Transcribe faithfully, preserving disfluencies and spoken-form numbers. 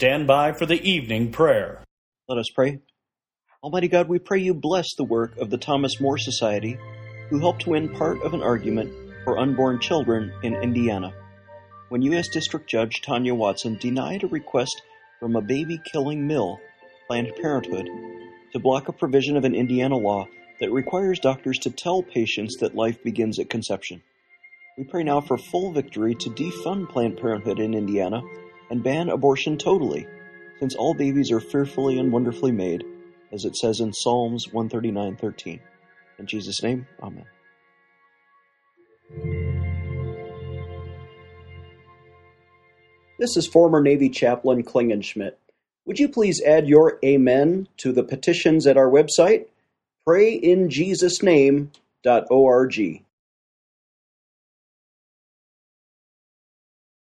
stand by for the evening prayer. Let us pray. Almighty God, we pray you bless the work of the Thomas More Society, who helped win part of an argument for unborn children in Indiana. When U S District Judge Tanya Watson denied a request from a baby-killing mill, Planned Parenthood, to block a provision of an Indiana law that requires doctors to tell patients that life begins at conception. We pray now for full victory to defund Planned Parenthood in Indiana and ban abortion totally, since all babies are fearfully and wonderfully made, as it says in Psalms one thirty-nine thirteen. In Jesus' name, amen. This is former Navy Chaplain Klingenschmidt. Would you please add your amen to the petitions at our website, pray in jesus name dot org.